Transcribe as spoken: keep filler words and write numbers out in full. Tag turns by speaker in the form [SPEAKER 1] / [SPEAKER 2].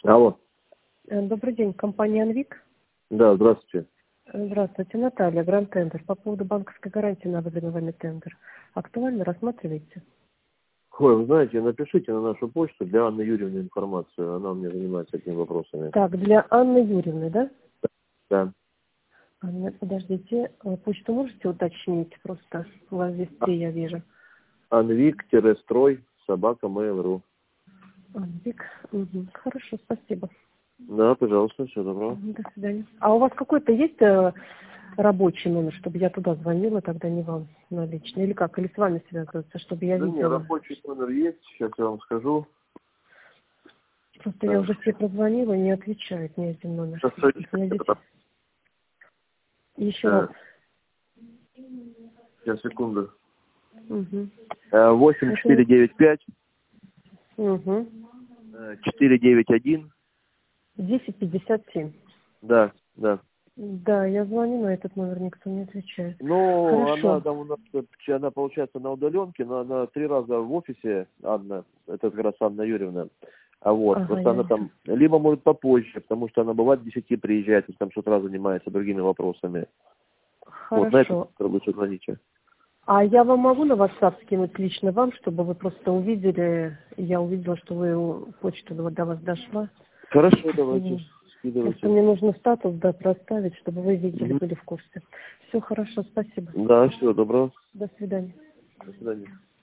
[SPEAKER 1] Алло.
[SPEAKER 2] Э, Добрый день, компания «Анвик».
[SPEAKER 1] Да, здравствуйте.
[SPEAKER 2] Э, Здравствуйте, Наталья, Гранд Тендер. По поводу банковской гарантии на выданный вами тендер. Актуально рассматриваете?
[SPEAKER 1] Ой, вы знаете, напишите на нашу почту для Анны Юрьевны информацию. Она у меня занимается этими вопросами.
[SPEAKER 2] Так, для Анны Юрьевны, да?
[SPEAKER 1] Да.
[SPEAKER 2] Анна, подождите, э, почту можете уточнить? Просто у вас здесь три, я вижу.
[SPEAKER 1] Анвик-строй собака mail.ru.
[SPEAKER 2] Анвик. Угу. Хорошо, спасибо.
[SPEAKER 1] Да, пожалуйста, всего доброго.
[SPEAKER 2] Мгм, до свидания. А у вас какой-то есть э, рабочий номер, чтобы я туда звонила, тогда не вам на личный? Или как? Или с вами связываться, чтобы я
[SPEAKER 1] Да не,
[SPEAKER 2] видела?
[SPEAKER 1] рабочий номер есть, сейчас я вам скажу.
[SPEAKER 2] Просто я
[SPEAKER 1] Так.
[SPEAKER 2] уже все прозвонила, не отвечает ни один номер.
[SPEAKER 1] Сейчас,
[SPEAKER 2] У меня здесь... Еще раз.
[SPEAKER 1] так, сейчас, секунду.
[SPEAKER 2] Угу.
[SPEAKER 1] восемь четыре девять пять
[SPEAKER 2] Угу.
[SPEAKER 1] четыре девять один.
[SPEAKER 2] десять пятьдесят семь.
[SPEAKER 1] Да, да.
[SPEAKER 2] Да, я звоню, на этот номер никто не отвечает.
[SPEAKER 1] Ну, она
[SPEAKER 2] Хорошо.
[SPEAKER 1] там у нас, она получается на удаленке, но она три раза в офисе, Анна, это как раз Анна Юрьевна. А вот,
[SPEAKER 2] Ага,
[SPEAKER 1] просто
[SPEAKER 2] я
[SPEAKER 1] она
[SPEAKER 2] вижу.
[SPEAKER 1] там, либо может попозже, потому что она бывает к десяти приезжает, и там с утра занимается другими вопросами. Вот, на это
[SPEAKER 2] Хорошо.
[SPEAKER 1] лучше звоните.
[SPEAKER 2] А я вам могу на WhatsApp скинуть лично вам, чтобы вы просто увидели, я увидела, что вы почта до до вас дошла.
[SPEAKER 1] Хорошо, давайте,
[SPEAKER 2] Просто
[SPEAKER 1] скидывайте.
[SPEAKER 2] мне нужно статус, да, проставить, чтобы вы видели,
[SPEAKER 1] Мгм.
[SPEAKER 2] были в курсе. Все хорошо, спасибо.
[SPEAKER 1] Да, всего доброго.
[SPEAKER 2] До свидания.
[SPEAKER 1] До свидания.